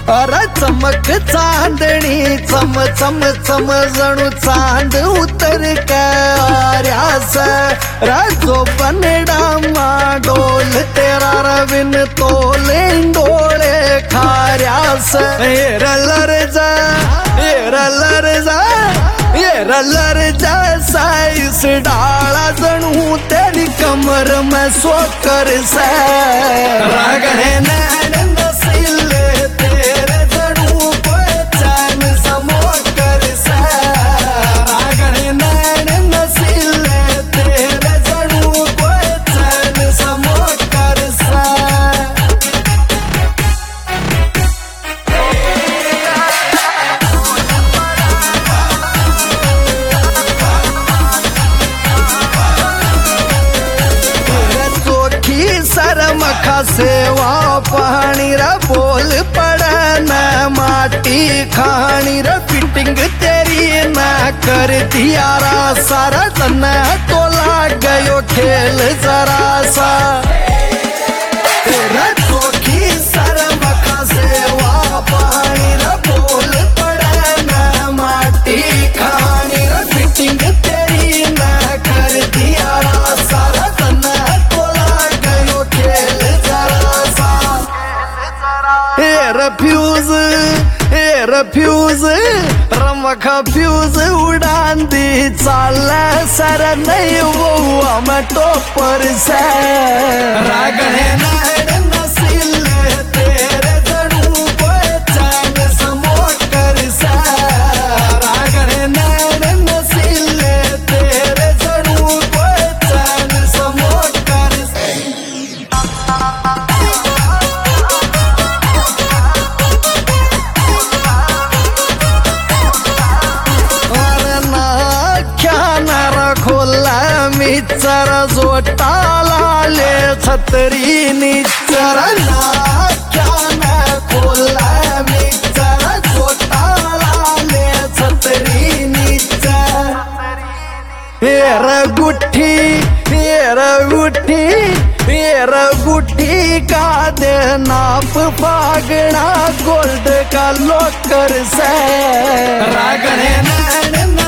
अरे चमक चांदणी चम चम चम जणू चांद उतर कार्यास राजो बनडा डोल तेरा रविन तोले डोळे खार्यास एरलर जा एरलर जा साईस डाला जणू तेरी कमर में सोकर से रागणे नैन नसीले तेरे जणू पहचान समोकर से रागणे नैन नसीले तेरे जणू पहचान समोकर से शरम खा सेवा पानी रा बोल पड़न माटी खानी रा फिटिंग तेरी ना कर दिया रा सारा तना तो लाग गयो खेल जरा सा तेरा चोखी शरम खा सेवा पानी रा बोल पड़न माटी खानी रा फिटिंग तेरी ना कर दिया रा सारा तना फ्यूज रमखा फ्यूज उड़ान दी चाला सर नहीं वो हम टोपर से रागणे नाड़ नसील तेरे जणू पहचान समोकर से रागणे नाड़ नसील तेरे जणू पहचान समोकर से निचर जोटाला ले छतरी निचर नाख्यान खोला निचर जोटाला ले छतरी निचर हेर गुठी का दे नाप पागना गोल्ड का लोकर से रागणे नैन